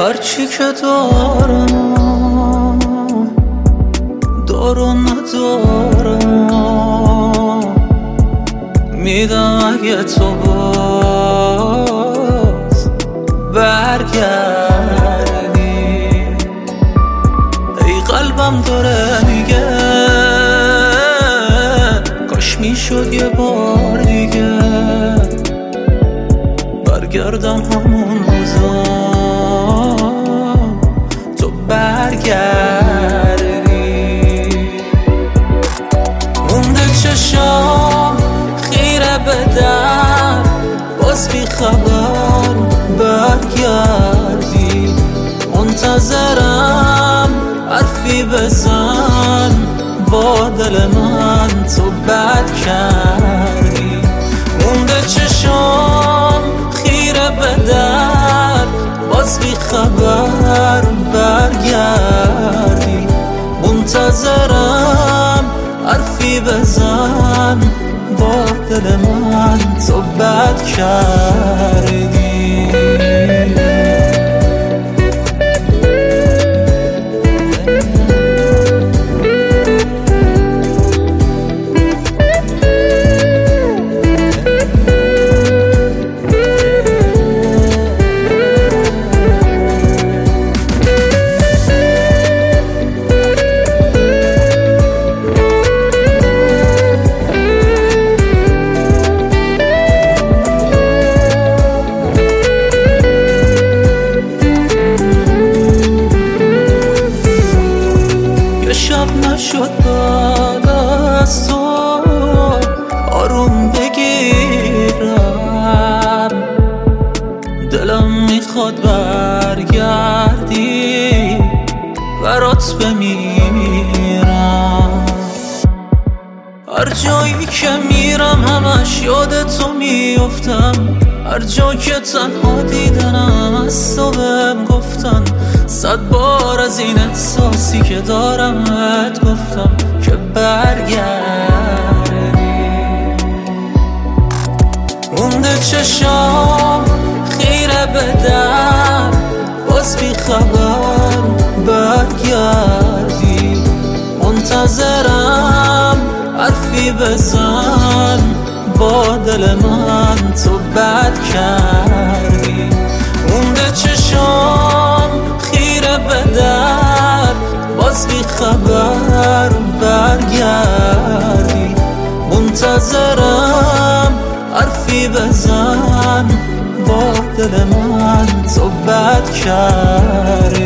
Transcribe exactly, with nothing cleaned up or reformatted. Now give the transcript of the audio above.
هرچی که دارم دارم ندارم میدم اگه تو باز برگردی. ای قلبم داره میگه کاش میشد یه بار دیگه برگردم همون روزا تو برگردی. مونده چشام خیره به در باز بی خبر برگردی. منتظرم حرفی بزن با دل من تو بد کردی. مونده چشام خیره به در باز بی خبر برگردی. منتظرم حرفی بزن با دل من تو بد کردی. نشد بعد از تو آروم بگیرم. دلم میخواد برگردی برات بمیرم. هر جایی که میرم همش یاد تو میفتم. هر جا که تنها دیدنم از تو بهم گفتن. صد بار از این احساسی که دارم ات گفتم که برگردی. مونده چشام خیره به در باز بی خبر برگردی. منتظرم حرفی بزن با دل من تو بد کردی. مونده چشام خیره به در باز بی خبر برگردی. منتظرم حرفی بزن با دل من تو بد کردی.